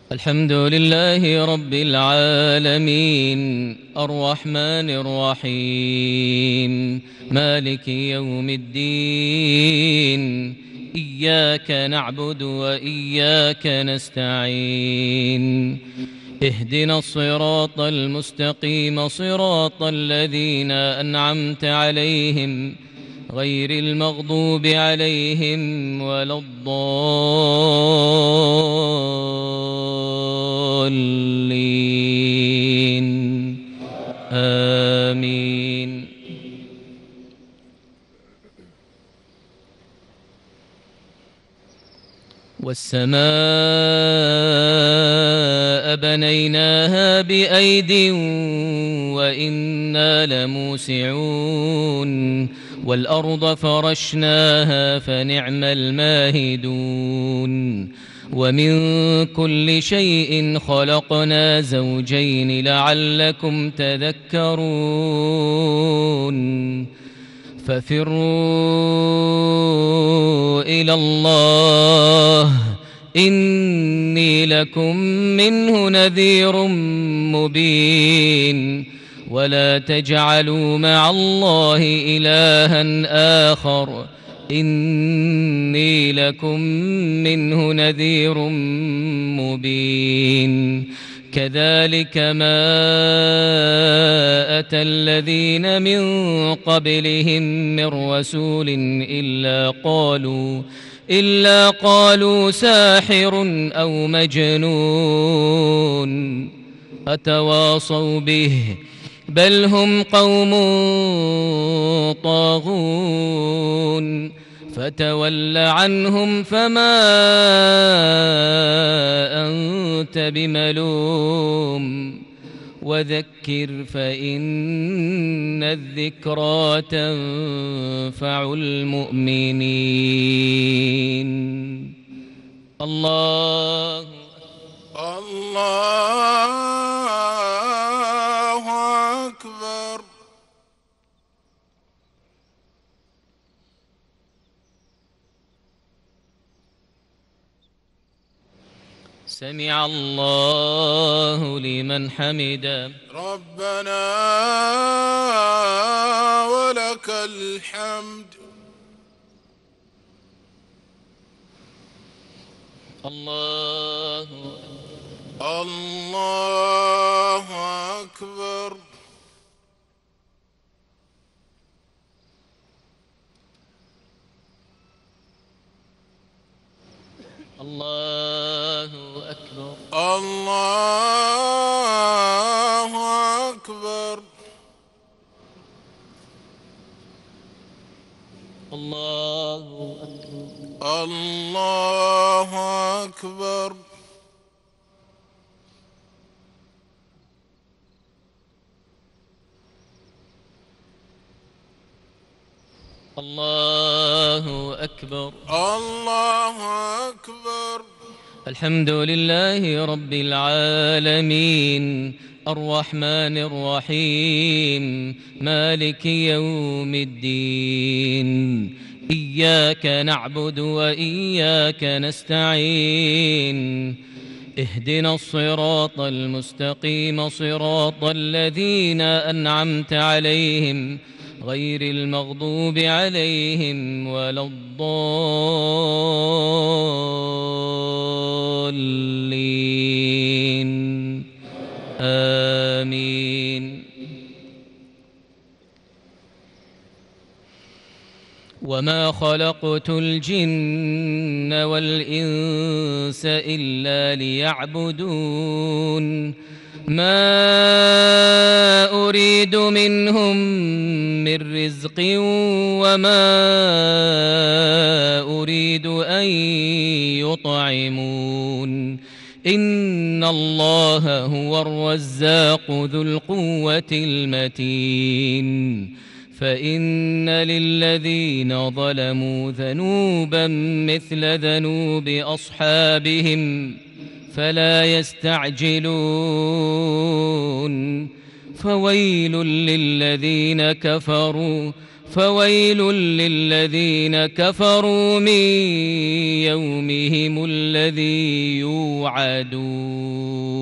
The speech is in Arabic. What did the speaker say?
الحمد لله رب العالمين الرحمن الرحيم مالك يوم الدين إياك نعبد وإياك نستعين اهدنا الصراط المستقيم صراط الذين أنعمت عليهم غير المغضوب عليهم ولا الضالين آمين. والسماء بنيناها بأيد وإنا لموسعون والأرض فرشناها فنعم الماهدون ومن كل شيء خلقنا زوجين لعلكم تذكرون ففروا إلى الله إني لكم منه نذير مبين ولا تجعلوا مع الله إلها آخر إني لكم منه نذير مبين كذلك ما أتى الذين من قبلهم من رسول إلا قالوا ساحر أو مجنون أتواصوا به بل هم قوم طاغون فتول عنهم فما أنت بملوم وذكر فإن الذكرى تنفع المؤمنين. الله أكبر. سمع الله لمن حمده. ربنا ولك الحمد. الله أكبر. الله أكبر. الله أكبر. الله أكبر. الله أكبر. الله أكبر. الله أكبر. الحمد لله رب العالمين الرحمن الرحيم مالك يوم الدين إياك نعبد وإياك نستعين اهدنا الصراط المستقيم صراط الذين أنعمت عليهم غير المغضوب عليهم ولا الضالين آمين. وما خلقت الجن والإنس إلا ليعبدون ما أريد منهم من رزق وما أريد أن يطعمون إن الله هو الرزاق ذو القوة المتين فإن للذين ظلموا ذنوبا مثل ذنوب أصحابهم فلا يستعجلون فويل للذين كفروا فويل للذين كفروا من يومهم الذي يوعدون.